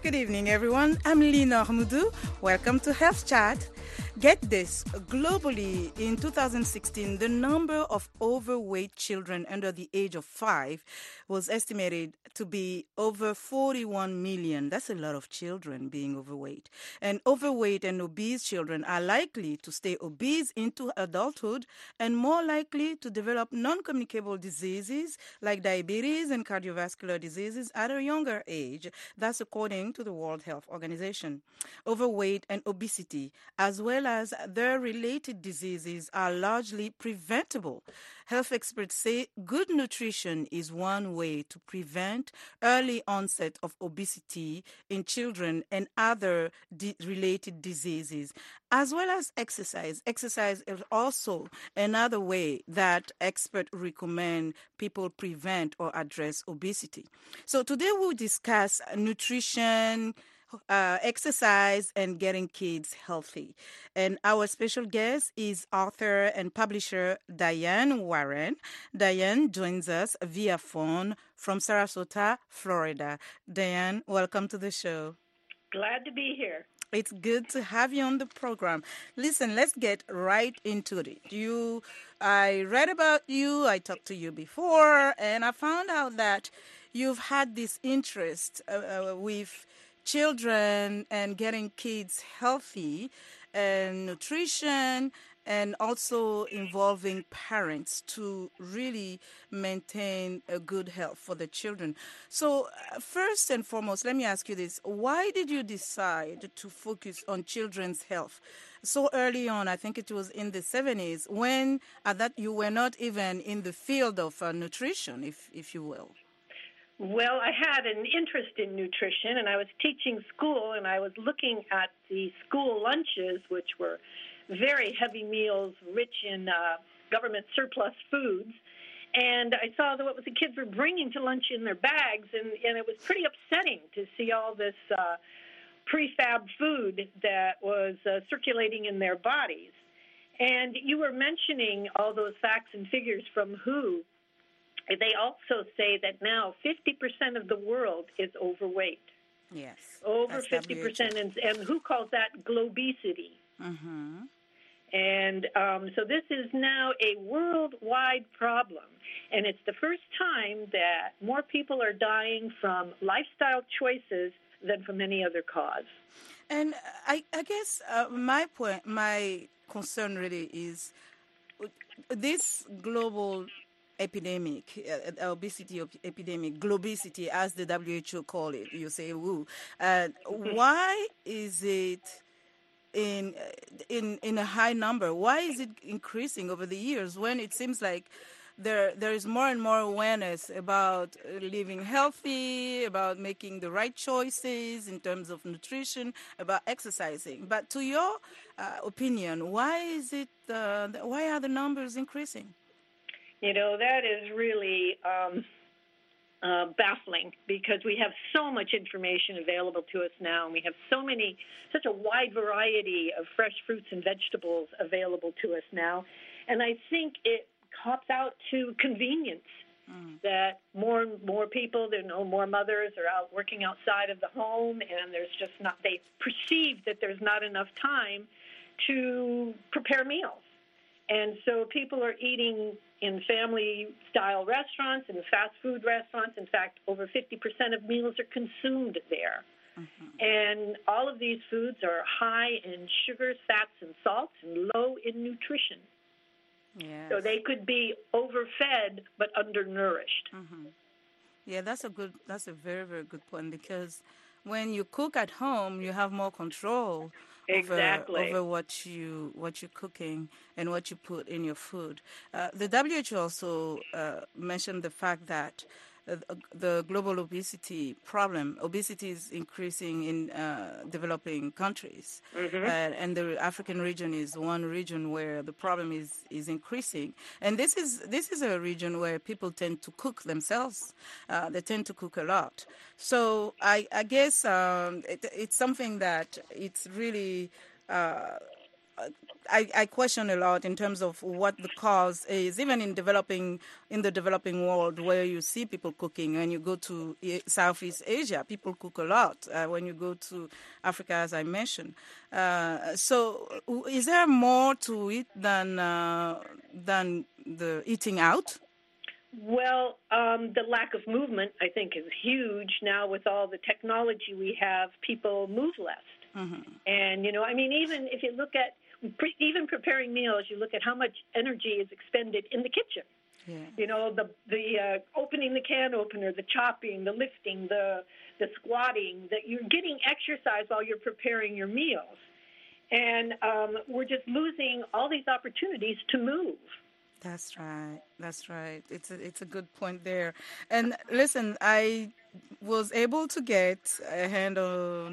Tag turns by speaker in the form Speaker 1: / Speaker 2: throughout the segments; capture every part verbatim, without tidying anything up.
Speaker 1: Good evening, everyone. I'm Lina Moudou. Welcome to Health Chat. Get this, globally in two thousand sixteen, the number of overweight children under the age of five was estimated to be over forty-one million. That's a lot of children being overweight. And overweight and obese children are likely to stay obese into adulthood and more likely to develop non-communicable diseases like diabetes and cardiovascular diseases at a younger age. That's according to the World Health Organization. Overweight and obesity, as well as their related diseases, are largely preventable. Health experts say good nutrition is one way to prevent early onset of obesity in children and other di- related diseases, as well as exercise. Exercise is also another way that experts recommend people prevent or address obesity. So today we'll discuss nutrition, Uh, exercise, and getting kids healthy. And our special guest is author and publisher Diane Warren. Diane joins us via phone from Sarasota, Florida. Diane, welcome to the show.
Speaker 2: Glad to be here.
Speaker 1: It's good to have you on the program. Listen, let's get right into it. You, I read about you, I talked to you before, and I found out that you've had this interest uh, uh, with children and getting kids healthy and nutrition, and also involving parents to really maintain a good health for the children. So uh, first and foremost, let me ask you this. Why did you decide to focus on children's health so early on? I think it was in the seventies, when at that you were not even in the field of uh, nutrition, if if you will.
Speaker 2: Well, I had an interest in nutrition, and I was teaching school, and I was looking at the school lunches, which were very heavy meals rich in uh, government surplus foods. And I saw that what the kids were bringing to lunch in their bags, and, and it was pretty upsetting to see all this uh, prefab food that was uh, circulating in their bodies. And you were mentioning all those facts and figures from W H O. They also say that now fifty percent of the world is overweight.
Speaker 1: Yes.
Speaker 2: Over fifty percent, and, and W H O calls that globesity.
Speaker 1: Mm-hmm.
Speaker 2: And um, so this is now a worldwide problem, and it's the first time that more people are dying from lifestyle choices than from any other cause.
Speaker 1: And I, I guess uh, my point, my concern really is this global epidemic, uh, obesity epidemic, globesity, as the W H O call it. You say woo. Uh, why is it in in in a high number? Why is it increasing over the years when it seems like there there is more and more awareness about living healthy, about making the right choices in terms of nutrition, about exercising? But to your uh, opinion, why is it? Uh, why are the numbers increasing?
Speaker 2: You know, that is really um, uh, baffling, because we have so much information available to us now, and we have so many, such a wide variety of fresh fruits and vegetables available to us now. And I think it cops out to convenience, mm. that more and more people, there are no more mothers are out working outside of the home, and there's just not, they perceive that there's not enough time to prepare meals. And so people are eating in family-style restaurants and fast food restaurants. In fact, over fifty percent of meals are consumed there. Mm-hmm. And all of these foods are high in sugars, fats, and salts, and low in nutrition.
Speaker 1: Yes.
Speaker 2: So they could be overfed but undernourished.
Speaker 1: Mm-hmm. Yeah, that's a good, that's a very, very good point, because when you cook at home, you have more control
Speaker 2: Exactly.
Speaker 1: over, over what you what you're cooking and what you put in your food. Uh, the W H O also uh, mentioned the fact that uh, the global obesity problem, obesity is increasing in uh, developing countries,
Speaker 2: mm-hmm.
Speaker 1: uh, and the African region is one region where the problem is, is increasing. And this is this is a region where people tend to cook themselves. Uh, they tend to cook a lot. So I, I guess um, it, it's something that it's really uh, I, I question a lot in terms of what the cause is, even in developing in the developing world, where you see people cooking. When you go to Southeast Asia, people cook a lot. Uh, when you go to Africa, as I mentioned, uh, so is there more to it than uh, than the eating out?
Speaker 2: Well, um, the lack of movement, I think, is huge now with all the technology we have. People move less. Mm-hmm. And, you know, I mean, even if you look at, pre- even preparing meals, you look at how much energy is expended in the kitchen. Yeah. You know, the the uh, opening the can opener, the chopping, the lifting, the the squatting, that you're getting exercise while you're preparing your meals. And um, we're just losing all these opportunities to move.
Speaker 1: That's right. That's right. It's a, it's a good point there. And listen, I was able to get a hand on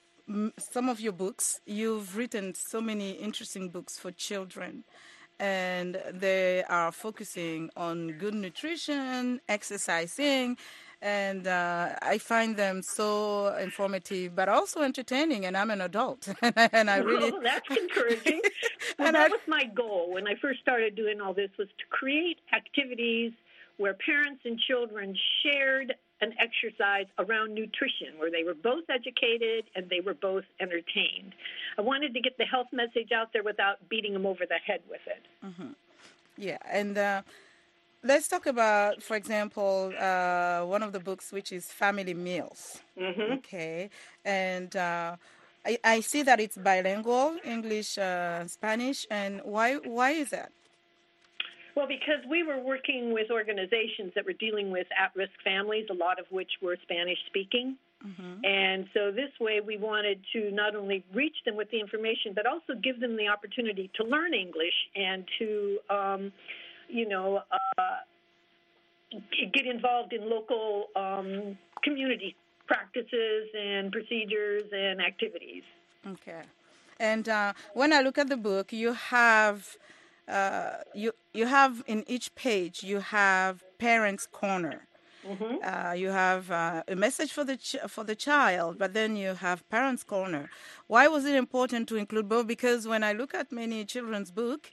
Speaker 1: some of your books. You've written so many interesting books for children, and they are focusing on good nutrition, exercising, and uh, I find them so informative, but also entertaining. And I'm an adult, and I really
Speaker 2: well, that's encouraging. Well, that I... was my goal when I first started doing all this, was to create activities where parents and children shared an exercise around nutrition, where they were both educated and they were both entertained. I wanted to get the health message out there without beating them over the head with it.
Speaker 1: Mm-hmm. Yeah, and uh, let's talk about, for example, uh, one of the books, which is Family Meals.
Speaker 2: Mm-hmm.
Speaker 1: Okay, and uh, I, I see that it's bilingual, English, uh, Spanish, and why why is that?
Speaker 2: Well, because we were working with organizations that were dealing with at-risk families, a lot of which were Spanish-speaking. Mm-hmm. And so this way we wanted to not only reach them with the information, but also give them the opportunity to learn English and to, um, you know, uh, get involved in local um, community practices and procedures and activities.
Speaker 1: Okay. And uh, when I look at the book, you have... Uh, you you have in each page you have Parents Corner. Mm-hmm. Uh, you have uh, a message for the ch- for the child, but then you have Parents Corner. Why was it important to include both? Because when I look at many children's book,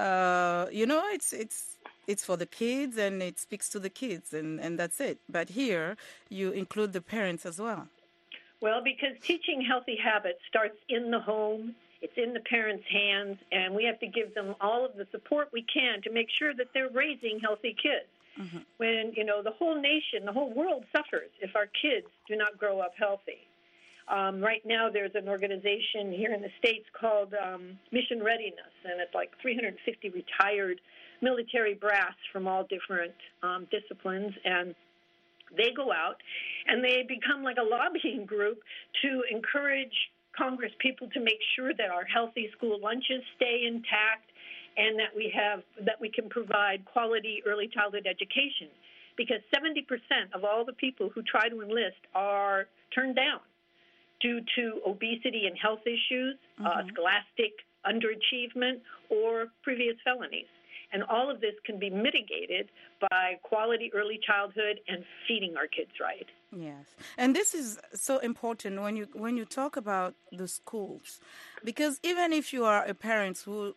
Speaker 1: uh, you know, it's it's it's for the kids and it speaks to the kids, and, and that's it. But here you include the parents as well.
Speaker 2: Well, because teaching healthy habits starts in the home. It's in the parents' hands, and we have to give them all of the support we can to make sure that they're raising healthy kids. Mm-hmm. When, you know, the whole nation, the whole world suffers if our kids do not grow up healthy. Um, right now there's an organization here in the States called um, Mission Readiness, and it's like three hundred fifty retired military brass from all different um, disciplines, and they go out and they become like a lobbying group to encourage Congress people to make sure that our healthy school lunches stay intact and that we have that we can provide quality early childhood education, because seventy percent of all the people who try to enlist are turned down due to obesity and health issues, mm-hmm. uh, scholastic underachievement, or previous felonies. And all of this can be mitigated by quality early childhood and feeding our kids right.
Speaker 1: Yes, and this is so important when you when you talk about the schools, because even if you are a parent who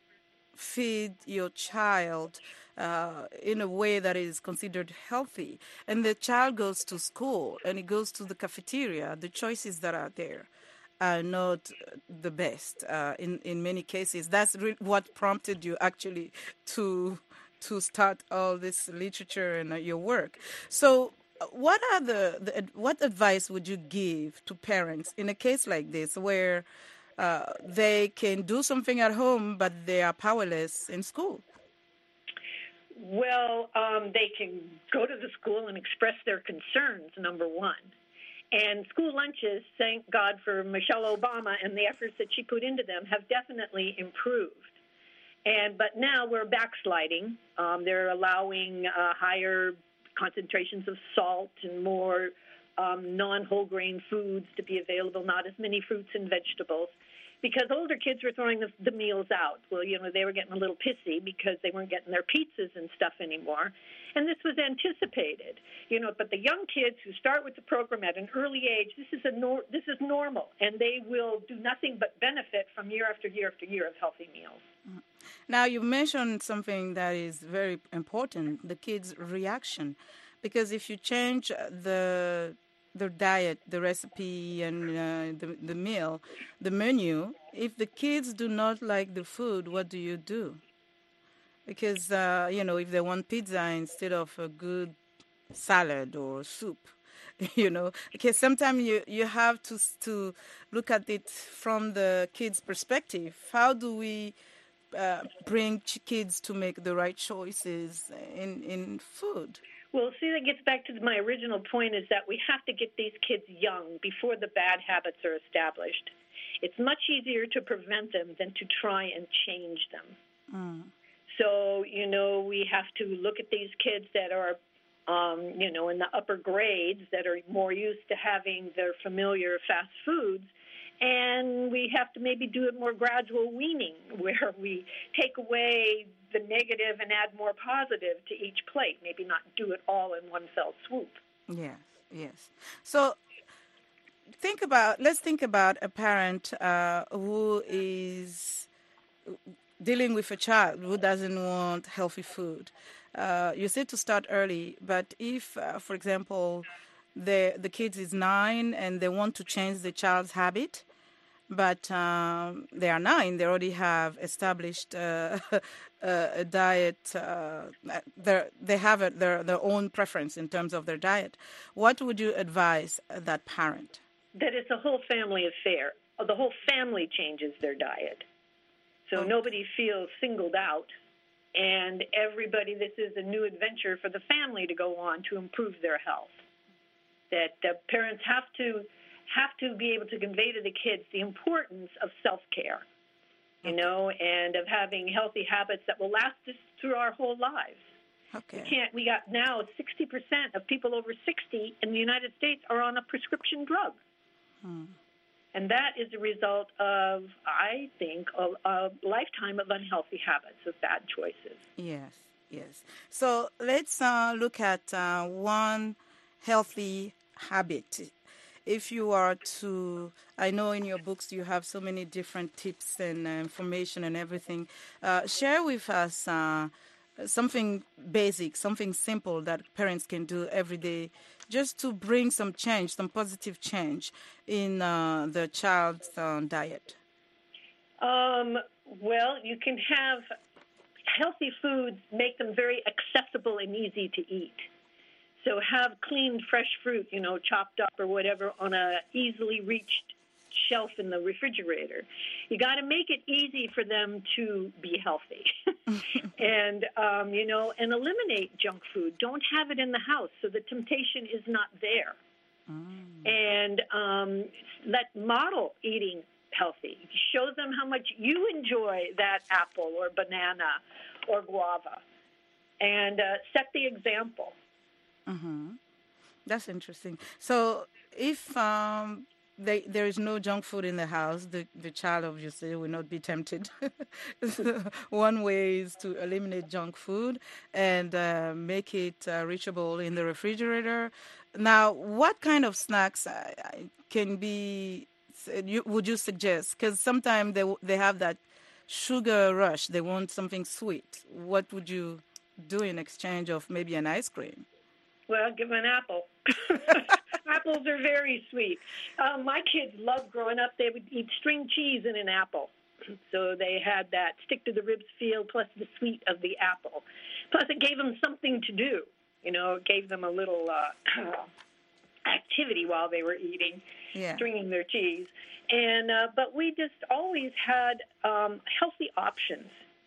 Speaker 1: feed your child uh, in a way that is considered healthy, and the child goes to school and it goes to the cafeteria, the choices that are there are not the best uh, in in many cases. That's re- what prompted you actually to to start all this literature and uh, your work. So what are the, the what advice would you give to parents in a case like this, where uh, they can do something at home but they are powerless in school?
Speaker 2: Well, um, they can go to the school and express their concerns, number one. And school lunches, thank God for Michelle Obama and the efforts that she put into them, have definitely improved. And but now we're backsliding. Um, they're allowing uh, higher concentrations of salt and more um, non-whole grain foods to be available, not as many fruits and vegetables. because older kids were throwing the, the meals out. Well, you know, they were getting a little pissy because they weren't getting their pizzas and stuff anymore. And this was anticipated, you know, but the young kids who start with the program at an early age, this is a nor- this is normal, and they will do nothing but benefit from year after year after year of healthy meals.
Speaker 1: Now, you mentioned something that is very important, the kids' reaction, because if you change the the diet, the recipe, and uh, the, the meal, the menu, if the kids do not like the food, what do you do? Because, uh, you know, if they want pizza instead of a good salad or soup, you know, because sometimes you, you have to, to look at it from the kids' perspective. How do we uh, bring ch- kids to make the right choices in, in food?
Speaker 2: Well, see, that gets back to my original point is that we have to get these kids young before the bad habits are established. It's much easier to prevent them than to try and change them.
Speaker 1: Mm.
Speaker 2: So, you know, we have to look at these kids that are, um, you know, in the upper grades that are more used to having their familiar fast foods. And we have to maybe do a more gradual weaning where we take away the negative and add more positive to each plate, maybe not do it all in one fell swoop.
Speaker 1: Yes, yes. So think about, let's think about a parent uh, who is dealing with a child who doesn't want healthy food. Uh, you said to start early, but if, uh, for example, the the kid is nine and they want to change the child's habit, but um, they are nine, they already have established uh, a, a diet. Uh, they have a, their their own preference in terms of their diet. What would you advise that parent?
Speaker 2: That it's a whole family affair. The whole family changes their diet. So
Speaker 1: Okay.
Speaker 2: Nobody feels singled out, and everybody, this is a new adventure for the family to go on to improve their health. That uh, parents have to have to be able to convey to the kids the importance of self-care, you
Speaker 1: Okay.
Speaker 2: know, and of having healthy habits that will last us through our whole lives.
Speaker 1: Okay.
Speaker 2: We can't. We got now sixty percent of people over sixty in the United States are on a prescription drug.
Speaker 1: Hmm.
Speaker 2: And that is a result of, I think, a, a lifetime of unhealthy habits, of bad choices.
Speaker 1: Yes, yes. So let's uh, look at uh, one healthy habit. If you are to, I know in your books you have so many different tips and uh, information and everything. Uh, share with us uh, something basic, something simple that parents can do every day just to bring some change, some positive change in uh, the child's uh, diet.
Speaker 2: Um, well, you can have healthy foods, make them very accessible and easy to eat. So have cleaned, fresh fruit, you know, chopped up or whatever on a easily reached shelf in the refrigerator. You got to make it easy for them to be healthy. and, um, you know, and eliminate junk food. Don't have it in the house so the temptation is not there. Mm. And um, let model eating healthy. Show them how much you enjoy that apple or banana or guava. And uh, set the example.
Speaker 1: Mm-hmm. That's interesting. So if um, they, there is no junk food in the house, the, the child obviously will not be tempted. One way is to eliminate junk food and uh, make it uh, reachable in the refrigerator. Now, what kind of snacks uh, can be, you, would you suggest? Because sometimes they, they have that sugar rush. They want something sweet. What would you do in exchange of maybe an ice cream?
Speaker 2: Well, give them an apple. Apples are very sweet. Uh, my kids loved growing up. They would eat string cheese in an apple. So they had that stick to the ribs feel plus the sweet of the apple. Plus it gave them something to do. You know, it gave them a little uh, activity while they were eating,
Speaker 1: yeah.
Speaker 2: stringing their cheese. And uh, but we just always had um, healthy options.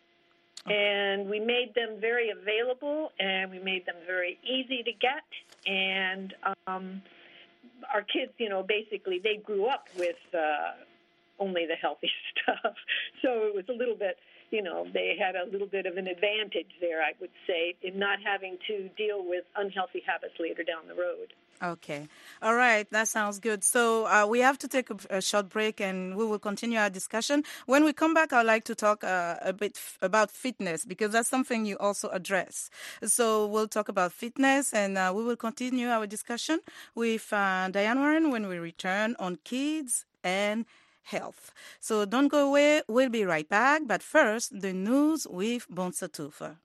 Speaker 2: And we made them very available, and we made them very easy to get. And um, our kids, you know, basically they grew up with uh, only the healthy stuff. So it was a little bit, you know, they had a little bit of an advantage there, I would say, in not having to deal with unhealthy habits later down the road.
Speaker 1: Okay. All right. That sounds good. So uh, we have to take a, a short break and we will continue our discussion. When we come back, I'd like to talk uh, a bit f- about fitness because that's something you also address. So we'll talk about fitness and uh, we will continue our discussion with uh, Diane Warren when we return on kids and health. So don't go away. We'll be right back. But first, the news with Bonsa Tufa.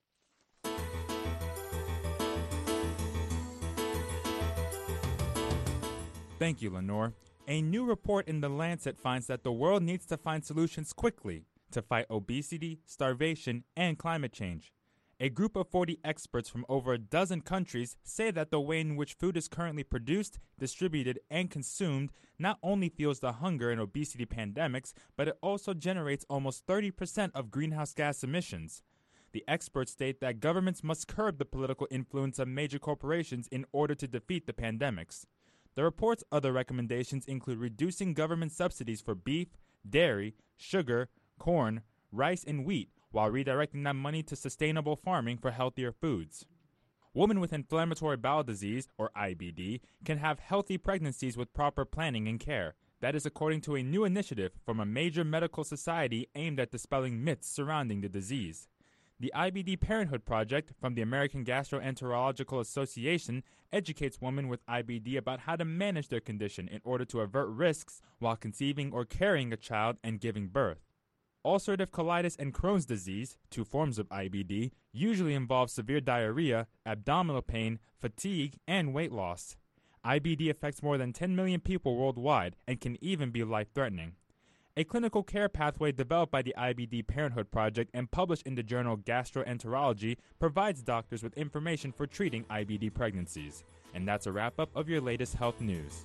Speaker 3: Thank you, Lenore. A new report in The Lancet finds that the world needs to find solutions quickly to fight obesity, starvation, and climate change. A group of forty experts from over a dozen countries say that the way in which food is currently produced, distributed, and consumed not only fuels the hunger and obesity pandemics, but it also generates almost thirty percent of greenhouse gas emissions. The experts state that governments must curb the political influence of major corporations in order to defeat the pandemics. The report's other recommendations include reducing government subsidies for beef, dairy, sugar, corn, rice, and wheat, while redirecting that money to sustainable farming for healthier foods. Women with inflammatory bowel disease, or I B D, can have healthy pregnancies with proper planning and care. That is according to a new initiative from a major medical society aimed at dispelling myths surrounding the disease. The I B D Parenthood Project from the American Gastroenterological Association educates women with I B D about how to manage their condition in order to avert risks while conceiving or carrying a child and giving birth. Ulcerative colitis and Crohn's disease, two forms of I B D, usually involve severe diarrhea, abdominal pain, fatigue, and weight loss. I B D affects more than ten million people worldwide and can even be life-threatening. A clinical care pathway developed by the I B D Parenthood Project and published in the journal Gastroenterology provides doctors with information for treating I B D pregnancies. And that's a wrap-up of your latest health news.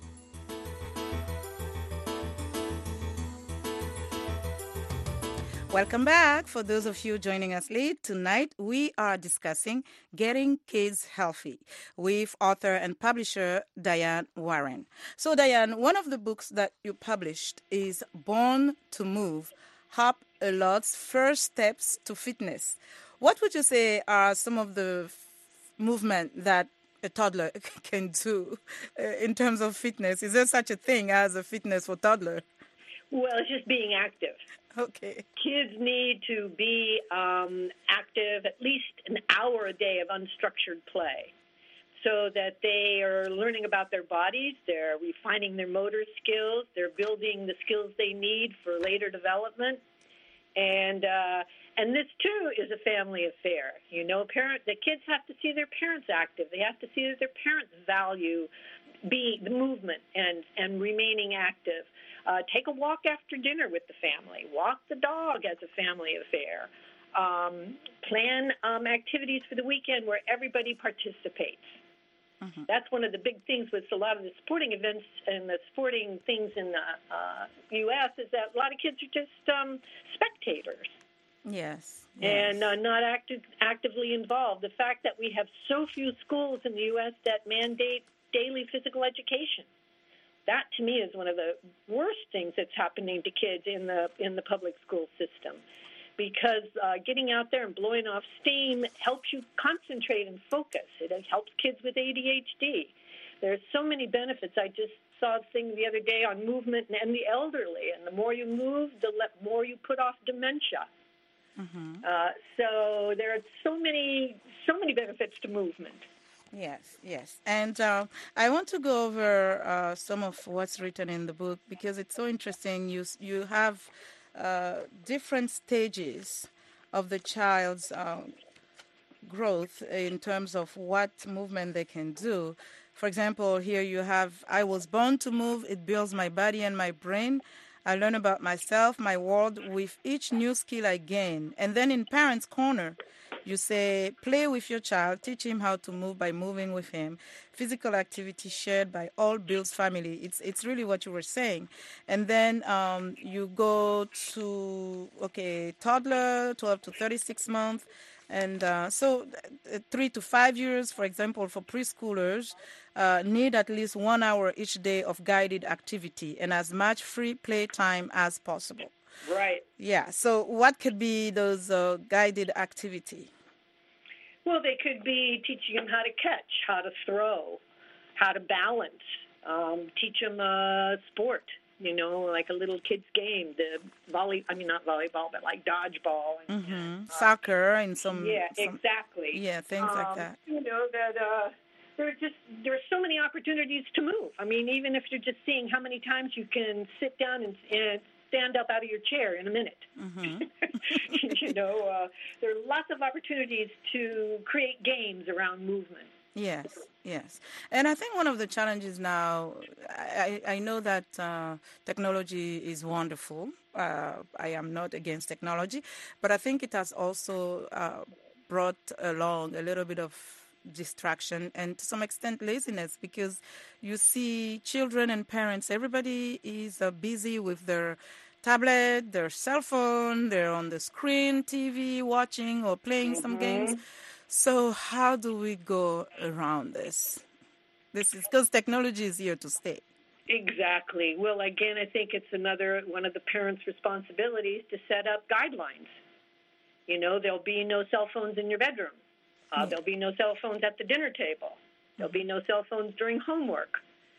Speaker 1: Welcome back. For those of you joining us late, tonight we are discussing Getting Kids Healthy with author and publisher Diane Warren. So, Diane, one of the books that you published is Born to Move, Hop A Lot's First Steps to Fitness. What would you say are some of the f- movement that a toddler can do uh, in terms of fitness? Is there such a thing as a fitness for toddler?
Speaker 2: Well, it's just being active.
Speaker 1: Okay.
Speaker 2: Kids need to be um, active at least an hour a day of unstructured play so that they are learning about their bodies, they're refining their motor skills, they're building the skills they need for later development. And uh, and this, too, is a family affair. You know, parent, the kids have to see their parents active. They have to see that their parents value being the movement and, and remaining active. Uh, take a walk after dinner with the family. Walk the dog as a family affair. Um, plan um, activities for the weekend where everybody participates. Mm-hmm. That's one of the big things with a lot of the sporting events and the sporting things in the uh, U S is that a lot of kids are just um, spectators.
Speaker 1: Yes. yes.
Speaker 2: And uh, not active, actively involved. The fact that we have so few schools in the U S that mandate daily physical education. That, to me, is one of the worst things that's happening to kids in the in the public school system, because uh, getting out there and blowing off steam helps you concentrate and focus. It helps kids with A D H D. There's so many benefits. I just saw a thing the other day on movement and the elderly, and the more you move, the more you put off dementia. Mm-hmm. Uh, so there are so many so many benefits to movement.
Speaker 1: Yes, yes. And uh, I want to go over uh, some of what's written in the book because it's so interesting. You you have uh, different stages of the child's uh, growth in terms of what movement they can do. For example, here you have, I was born to move. It builds my body and my brain. I learn about myself, my world with each new skill I gain. And then in Parents' Corner, you say, play with your child, teach him how to move by moving with him. Physical activity shared by all builds family. It's it's really what you were saying. And then um, you go to, okay, toddler, twelve to thirty-six months. And uh, so uh, three to five years, for example, for preschoolers, uh, need at least one hour each day of guided activity and as much free play time as possible.
Speaker 2: Right.
Speaker 1: Yeah. So what could be those uh, guided activity?
Speaker 2: Well, they could be teaching them how to catch, how to throw, how to balance, um, teach them a sport, you know, like a little kid's game, the volley, I mean, not volleyball, but like dodgeball. And,
Speaker 1: Mm-hmm.
Speaker 2: and, uh,
Speaker 1: Soccer and some...
Speaker 2: Yeah,
Speaker 1: some,
Speaker 2: exactly.
Speaker 1: Yeah, things
Speaker 2: um,
Speaker 1: like that.
Speaker 2: You know, that uh, there are just, there are so many opportunities to move. I mean, even if you're just seeing how many times you can sit down and, and stand up out of your chair in a minute.
Speaker 1: Mm-hmm.
Speaker 2: You know, uh, there are lots of opportunities to create games around movement.
Speaker 1: Yes, yes. And I think one of the challenges now, I, I know that uh, technology is wonderful. Uh, I am not against technology, but I think it has also uh, brought along a little bit of distraction and to some extent laziness, because you see children and parents, everybody is uh, busy with their tablet, their cell phone, they're on the screen, T V, watching or playing
Speaker 2: Mm-hmm.
Speaker 1: some games. So how do we go around this? This is because technology is here to stay.
Speaker 2: Exactly. Well, again, I think it's another one of the parents' responsibilities to set up guidelines. You know, there'll be no cell phones in your bedroom. Uh,
Speaker 1: Yeah.
Speaker 2: There'll be no cell phones at the dinner table. There'll be no cell phones during homework.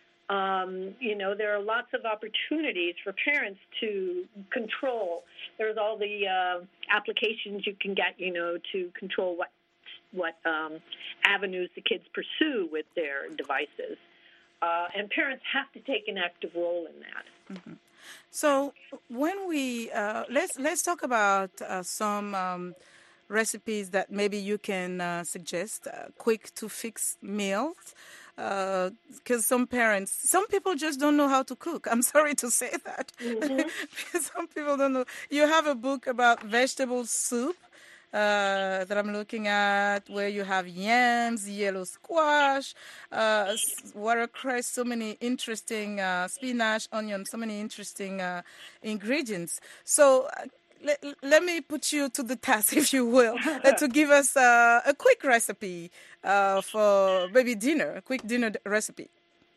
Speaker 2: Um, you know, there are lots of opportunities for parents to control. There's all the uh, applications you can get, you know, to control what what um, avenues the kids pursue with their devices. Uh, and parents have to take an active role in that.
Speaker 1: Mm-hmm. So when we, uh, let's, let's talk about uh, some um, recipes that maybe you can uh, suggest, uh, quick to fix meals. Because uh, some parents, some people just don't know how to cook. I'm sorry to say that.
Speaker 2: Mm-hmm.
Speaker 1: Because some people don't know. You have a book about vegetable soup. Uh, that I'm looking at, where you have yams, yellow squash, uh, watercress, so many interesting uh, spinach, onion, so many interesting uh, ingredients. So uh, let, let me put you to the task, if you will, uh, to give us uh, a quick recipe uh, for maybe dinner, a quick dinner recipe.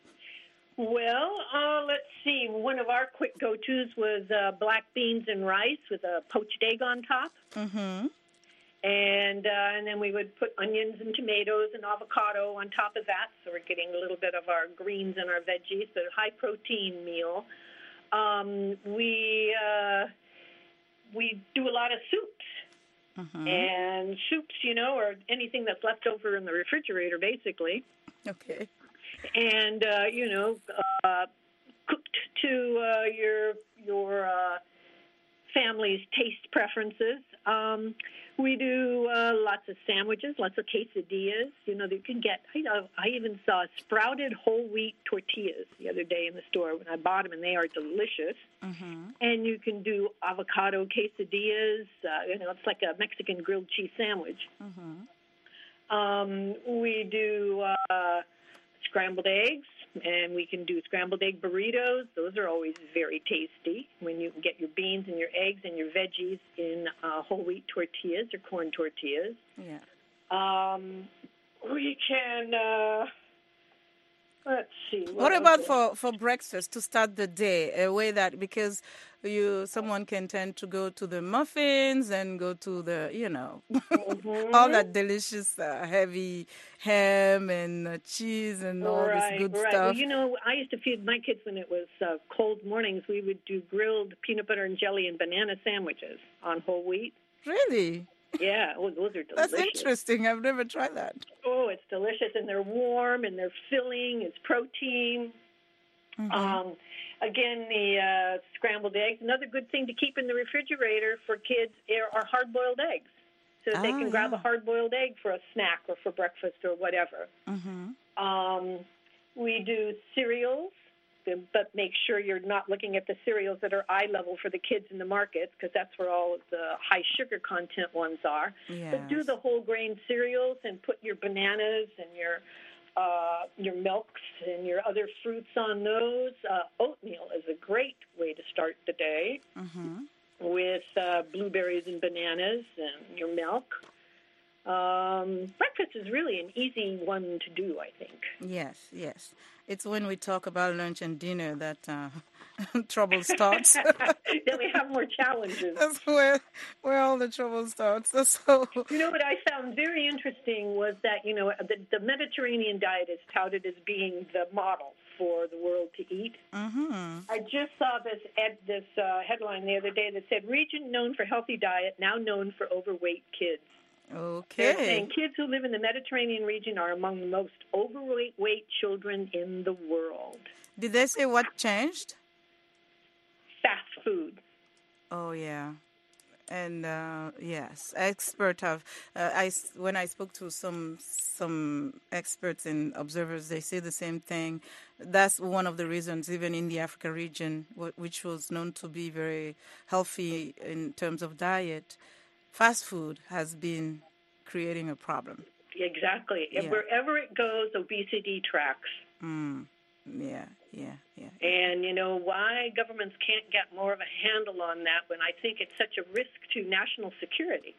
Speaker 2: Well, uh, let's see. One of our quick go-tos was uh, black beans and rice with a poached egg on top.
Speaker 1: Mm-hmm.
Speaker 2: And uh, and then we would put onions and tomatoes and avocado on top of that, so we're getting a little bit of our greens and our veggies, but a high-protein meal. Um, we uh, we do a lot of soups,
Speaker 1: Mm-hmm.
Speaker 2: and soups, you know, or anything that's left over in the refrigerator, basically.
Speaker 1: Okay.
Speaker 2: And uh, you know, uh, cooked to uh, your your uh, family's taste preferences. Um, We do uh, lots of sandwiches, lots of quesadillas. You know, you can get, I, I even saw sprouted whole wheat tortillas the other day in the store when I bought them, and they are delicious.
Speaker 1: Mm-hmm.
Speaker 2: And you can do avocado quesadillas. Uh, you know, it's like a Mexican grilled cheese sandwich.
Speaker 1: Mm-hmm.
Speaker 2: Um, we do uh, scrambled eggs, and we can do scrambled egg burritos. Those are always very tasty when you can get your beans and your eggs and your veggies in uh, whole wheat tortillas or corn tortillas.
Speaker 1: Yeah.
Speaker 2: Um, we can, uh, let's see. What,
Speaker 1: What about
Speaker 2: okay.
Speaker 1: for, for breakfast to start the day? A way that, because you someone can tend to go to the muffins and go to the, you know,
Speaker 2: Mm-hmm.
Speaker 1: all that delicious uh, heavy ham and uh, cheese and all
Speaker 2: Right,
Speaker 1: this good
Speaker 2: right.
Speaker 1: stuff.
Speaker 2: Well, you know, I used to feed my kids when it was uh, cold mornings. We would do grilled peanut butter and jelly and banana sandwiches on whole wheat.
Speaker 1: Really?
Speaker 2: Yeah, oh, those are delicious.
Speaker 1: That's interesting. I've never tried that.
Speaker 2: Oh, it's delicious, and they're warm, and they're filling. It's protein.
Speaker 1: Mm-hmm.
Speaker 2: Um, again, the uh, scrambled eggs. Another good thing to keep in the refrigerator for kids are hard-boiled eggs, so that
Speaker 1: Ah,
Speaker 2: they can grab
Speaker 1: yeah.
Speaker 2: a hard-boiled egg for a snack or for breakfast or whatever.
Speaker 1: Mm-hmm.
Speaker 2: Um, we do cereals, but make sure you're not looking at the cereals that are eye level for the kids in the markets, because that's where all of the high sugar content ones are.
Speaker 1: Yes.
Speaker 2: But do the whole grain cereals and put your bananas and your uh, your milks and your other fruits on those. Uh, oatmeal is a great way to start the day,
Speaker 1: Mm-hmm.
Speaker 2: with uh, blueberries and bananas and your milk. Um, breakfast is really an easy one to do, I think.
Speaker 1: Yes, yes. It's when we talk about lunch and dinner that uh, trouble starts.
Speaker 2: Then we have more challenges.
Speaker 1: That's where where all the trouble starts. So
Speaker 2: You know what I found very interesting was that, you know, the, the Mediterranean diet is touted as being the model for the world to eat.
Speaker 1: mm-hmm.
Speaker 2: I just saw this ed, this uh, headline the other day that said, region known for healthy diet, now known for overweight kids. They're saying
Speaker 1: Okay.
Speaker 2: kids who live in the Mediterranean region are among the most overweight children in the world.
Speaker 1: Did they say what changed?
Speaker 2: Fast food.
Speaker 1: Oh yeah, and uh, yes, expert have. Uh, I s- when I spoke to some some experts and observers, they say the same thing. That's one of the reasons, even in the Africa region, wh- which was known to be very healthy in terms of diet, fast food has been creating a problem.
Speaker 2: Exactly. And
Speaker 1: Yeah.
Speaker 2: wherever it goes, obesity tracks.
Speaker 1: Mm. Yeah, yeah, yeah.
Speaker 2: And you know why governments can't get more of a handle on that when I think it's such a risk to national security.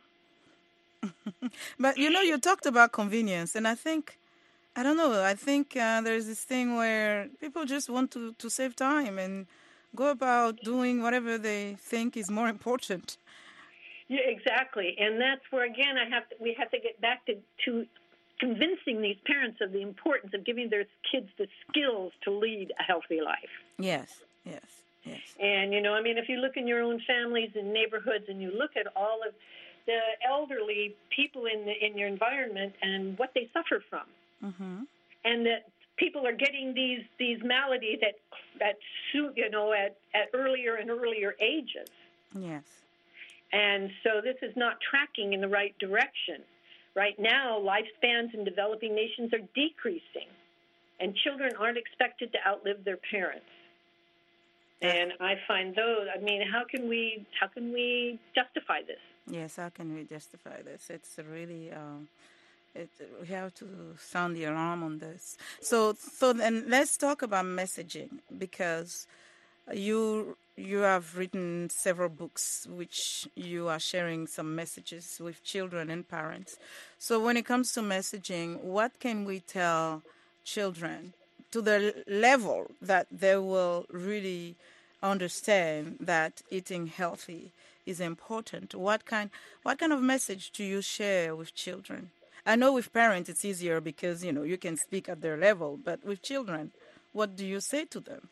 Speaker 1: But you know, you talked about convenience, and I think, I don't know, I think uh, there's this thing where people just want to, to save time and go about doing whatever they think is more important.
Speaker 2: Yeah, exactly. And that's where again I have to, we have to get back to, to convincing these parents of the importance of giving their kids the skills to lead a healthy life.
Speaker 1: Yes, yes, yes.
Speaker 2: And, you know, I mean, if you look in your own families and neighborhoods and you look at all of the elderly people in the, in your environment and what they suffer from,
Speaker 1: Mm-hmm.
Speaker 2: and that people are getting these, these maladies at, at, you know, at, at earlier and earlier ages.
Speaker 1: Yes.
Speaker 2: And so this is not tracking in the right direction. Right now, lifespans in developing nations are decreasing, and children aren't expected to outlive their parents. And I find those, I mean, how can we how can we justify this?
Speaker 1: Yes, how can we justify this? It's really, uh, it, we have to sound the alarm on this. So, so then let's talk about messaging, because you you have written several books which you are sharing some messages with children and parents. So when it comes to messaging, what can we tell children to the level that they will really understand that eating healthy is important? What kind what kind of message do you share with children? I know with parents it's easier because, you know, you can speak at their level, but with children, what do you say to them?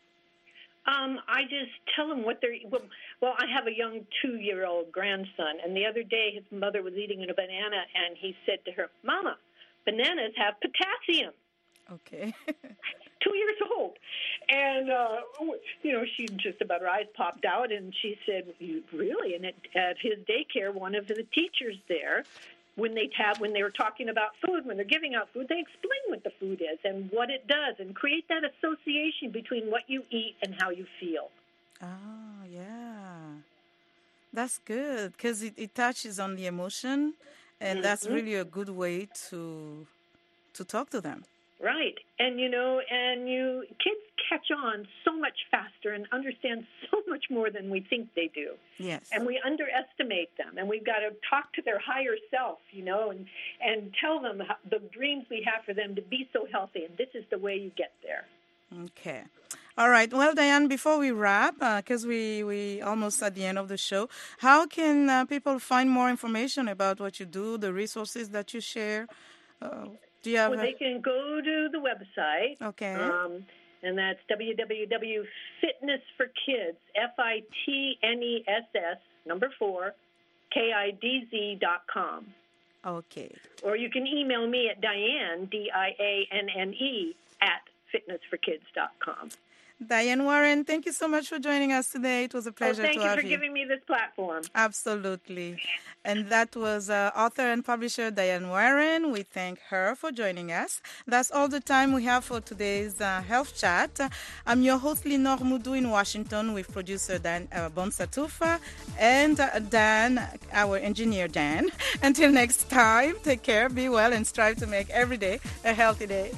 Speaker 2: Um, I just tell them what they're, well, well, I have a young two-year-old grandson, and the other day his mother was eating a banana, and he said to her, Mama, bananas have potassium.
Speaker 1: Okay.
Speaker 2: Two years old. And, uh, you know, she just about her eyes popped out, and she said, "You really?" And at, at his daycare, one of the teachers there, when they have, when they were talking about food, when they're giving out food, they explain what the food is and what it does and create that association between what you eat and how you feel.
Speaker 1: Oh, yeah. That's good because it, it touches on the emotion, and mm-hmm. that's really a good way to to talk to them.
Speaker 2: Right. And, you know, and you kids catch on so much faster and understand so much more than we think they do.
Speaker 1: Yes.
Speaker 2: And we underestimate them. And we've got to talk to their higher self, you know, and, and tell them how, the dreams we have for them to be so healthy. And this is the way you get there.
Speaker 1: Okay. All right. Well, Diane, before we wrap, because uh, we we almost at the end of the show, how can uh, people find more information about what you do, the resources that you share? Uh, Do you have
Speaker 2: well,
Speaker 1: a...
Speaker 2: they can go to the website.
Speaker 1: Okay.
Speaker 2: Um, and that's w w w dot fitness for kids, F I T N E S S, number four, K I D Z dot com.
Speaker 1: Okay.
Speaker 2: Or you can email me at Diane, D I A N N E, at fitness for kids dot com.
Speaker 1: Diane Warren, thank you so much for joining us today. It was a pleasure
Speaker 2: oh, thank
Speaker 1: to
Speaker 2: you
Speaker 1: have
Speaker 2: you. Thank you for giving me this platform.
Speaker 1: Absolutely. And that was uh, author and publisher Diane Warren. We thank her for joining us. That's all the time we have for today's uh, Health Chat. I'm your host, Linor Moudou in Washington, with producer Dan uh, Bonsatufa and uh, Dan, our engineer Dan. Until next time, take care, be well, and strive to make every day a healthy day.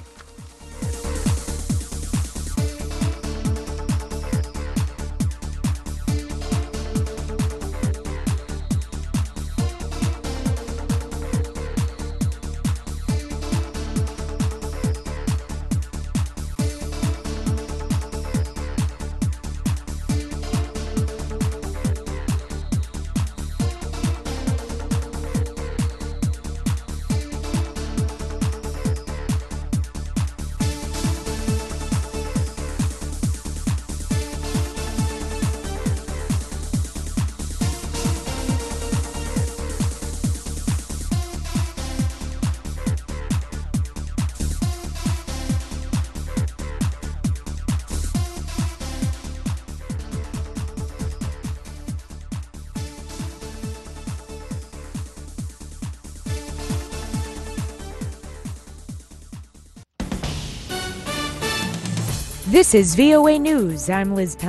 Speaker 4: This is V O A News. I'm Liz Pell.